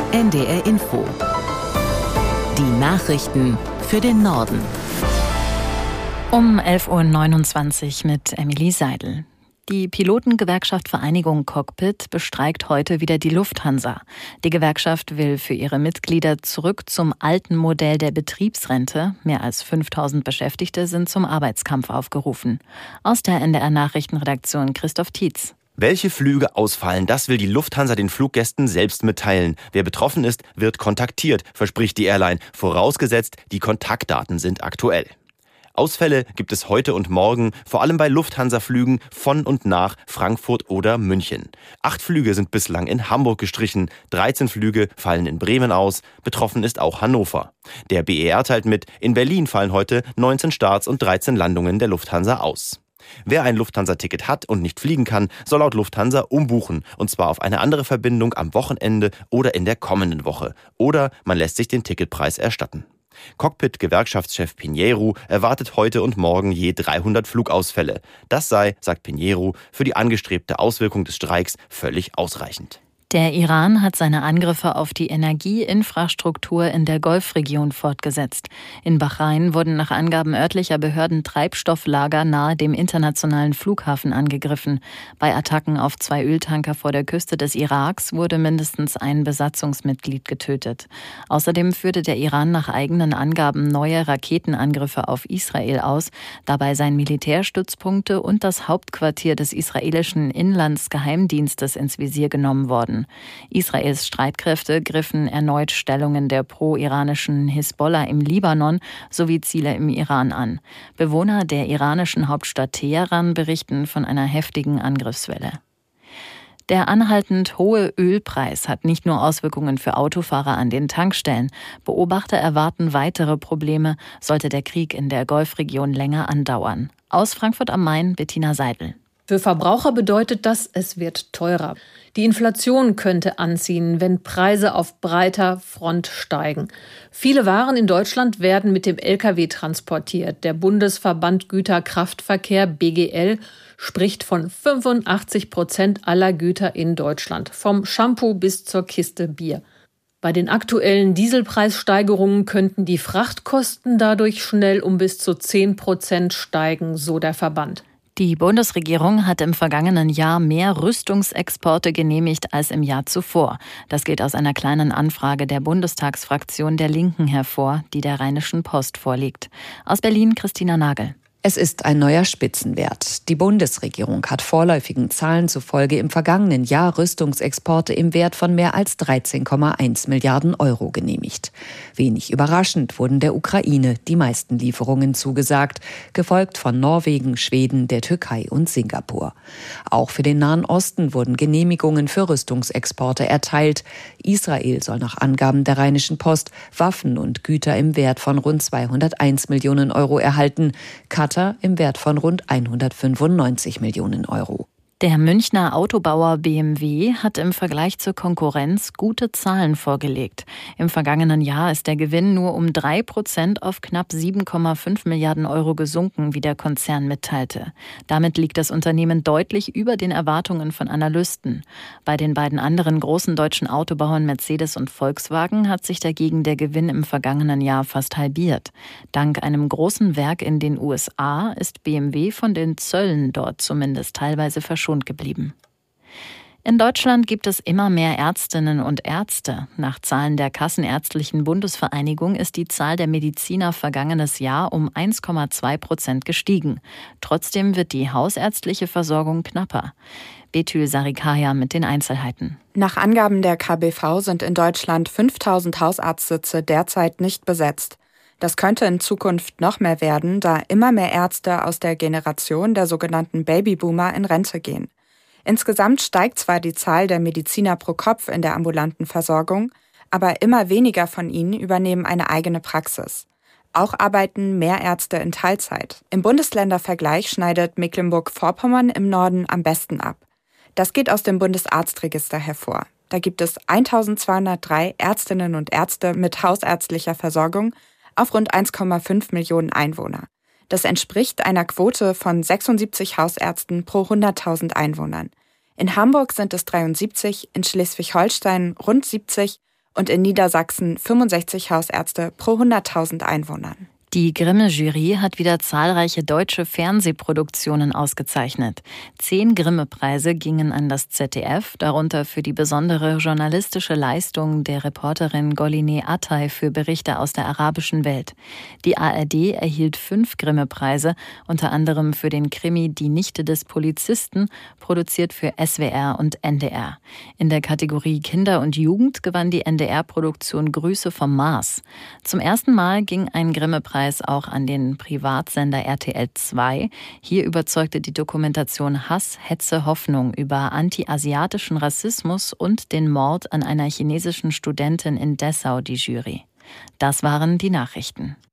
NDR Info. Die Nachrichten für den Norden. Um 11.29 Uhr mit Emilie Seidel. Die Pilotengewerkschaft Vereinigung Cockpit bestreikt heute wieder die Lufthansa. Die Gewerkschaft will für ihre Mitglieder zurück zum alten Modell der Betriebsrente. Mehr als 5000 Beschäftigte sind zum Arbeitskampf aufgerufen. Aus der NDR Nachrichtenredaktion Christoph Tietz. Welche Flüge ausfallen, das will die Lufthansa den Fluggästen selbst mitteilen. Wer betroffen ist, wird kontaktiert, verspricht die Airline, vorausgesetzt, die Kontaktdaten sind aktuell. Ausfälle gibt es heute und morgen, vor allem bei Lufthansa-Flügen von und nach Frankfurt oder München. 8 Flüge sind bislang in Hamburg gestrichen, 13 Flüge fallen in Bremen aus, betroffen ist auch Hannover. Der BER teilt mit, in Berlin fallen heute 19 Starts und 13 Landungen der Lufthansa aus. Wer ein Lufthansa-Ticket hat und nicht fliegen kann, soll laut Lufthansa umbuchen, und zwar auf eine andere Verbindung am Wochenende oder in der kommenden Woche. Oder man lässt sich den Ticketpreis erstatten. Cockpit-Gewerkschaftschef Pinheiro erwartet heute und morgen je 300 Flugausfälle. Das sei, sagt Pinheiro, für die angestrebte Auswirkung des Streiks völlig ausreichend. Der Iran hat seine Angriffe auf die Energieinfrastruktur in der Golfregion fortgesetzt. In Bahrain wurden nach Angaben örtlicher Behörden Treibstofflager nahe dem internationalen Flughafen angegriffen. Bei Attacken auf 2 Öltanker vor der Küste des Iraks wurde mindestens ein Besatzungsmitglied getötet. Außerdem führte der Iran nach eigenen Angaben neue Raketenangriffe auf Israel aus. Dabei seien Militärstützpunkte und das Hauptquartier des israelischen Inlandsgeheimdienstes ins Visier genommen worden. Israels Streitkräfte griffen erneut Stellungen der pro-iranischen Hisbollah im Libanon sowie Ziele im Iran an. Bewohner der iranischen Hauptstadt Teheran berichten von einer heftigen Angriffswelle. Der anhaltend hohe Ölpreis hat nicht nur Auswirkungen für Autofahrer an den Tankstellen. Beobachter erwarten weitere Probleme, sollte der Krieg in der Golfregion länger andauern. Aus Frankfurt am Main, Bettina Seidel. Für Verbraucher bedeutet das, es wird teurer. Die Inflation könnte anziehen, wenn Preise auf breiter Front steigen. Viele Waren in Deutschland werden mit dem Lkw transportiert. Der Bundesverband Güterkraftverkehr BGL spricht von 85% aller Güter in Deutschland, vom Shampoo bis zur Kiste Bier. Bei den aktuellen Dieselpreissteigerungen könnten die Frachtkosten dadurch schnell um bis zu 10% steigen, so der Verband. Die Bundesregierung hat im vergangenen Jahr mehr Rüstungsexporte genehmigt als im Jahr zuvor. Das geht aus einer kleinen Anfrage der Bundestagsfraktion der Linken hervor, die der Rheinischen Post vorliegt. Aus Berlin Christina Nagel. Es ist ein neuer Spitzenwert. Die Bundesregierung hat vorläufigen Zahlen zufolge im vergangenen Jahr Rüstungsexporte im Wert von mehr als 13,1 Milliarden Euro genehmigt. Wenig überraschend wurden der Ukraine die meisten Lieferungen zugesagt, gefolgt von Norwegen, Schweden, der Türkei und Singapur. Auch für den Nahen Osten wurden Genehmigungen für Rüstungsexporte erteilt. Israel soll nach Angaben der Rheinischen Post Waffen und Güter im Wert von rund 201 Millionen Euro erhalten. Katar im Wert von rund 195 Millionen Euro. Der Münchner Autobauer BMW hat im Vergleich zur Konkurrenz gute Zahlen vorgelegt. Im vergangenen Jahr ist der Gewinn nur um 3% auf knapp 7,5 Milliarden Euro gesunken, wie der Konzern mitteilte. Damit liegt das Unternehmen deutlich über den Erwartungen von Analysten. Bei den beiden anderen großen deutschen Autobauern Mercedes und Volkswagen hat sich dagegen der Gewinn im vergangenen Jahr fast halbiert. Dank einem großen Werk in den USA ist BMW von den Zöllen dort zumindest teilweise verschont geblieben. In Deutschland gibt es immer mehr Ärztinnen und Ärzte. Nach Zahlen der Kassenärztlichen Bundesvereinigung ist die Zahl der Mediziner vergangenes Jahr um 1,2% gestiegen. Trotzdem wird die hausärztliche Versorgung knapper. Betül Sarikaya mit den Einzelheiten. Nach Angaben der KBV sind in Deutschland 5000 Hausarztsitze derzeit nicht besetzt. Das könnte in Zukunft noch mehr werden, da immer mehr Ärzte aus der Generation der sogenannten Babyboomer in Rente gehen. Insgesamt steigt zwar die Zahl der Mediziner pro Kopf in der ambulanten Versorgung, aber immer weniger von ihnen übernehmen eine eigene Praxis. Auch arbeiten mehr Ärzte in Teilzeit. Im Bundesländervergleich schneidet Mecklenburg-Vorpommern im Norden am besten ab. Das geht aus dem Bundesarztregister hervor. Da gibt es 1203 Ärztinnen und Ärzte mit hausärztlicher Versorgung auf rund 1,5 Millionen Einwohner. Das entspricht einer Quote von 76 Hausärzten pro 100.000 Einwohnern. In Hamburg sind es 73, in Schleswig-Holstein rund 70 und in Niedersachsen 65 Hausärzte pro 100.000 Einwohnern. Die Grimme-Jury hat wieder zahlreiche deutsche Fernsehproduktionen ausgezeichnet. 10 Grimme-Preise gingen an das ZDF, darunter für die besondere journalistische Leistung der Reporterin Golineh Atay für Berichte aus der arabischen Welt. Die ARD erhielt 5 Grimme-Preise, unter anderem für den Krimi Die Nichte des Polizisten, produziert für SWR und NDR. In der Kategorie Kinder und Jugend gewann die NDR-Produktion Grüße vom Mars. Zum ersten Mal ging ein Grimme-Preis auch an den Privatsender RTL 2. Hier überzeugte die Dokumentation Hass, Hetze, Hoffnung über anti-asiatischen Rassismus und den Mord an einer chinesischen Studentin in Dessau die Jury. Das waren die Nachrichten.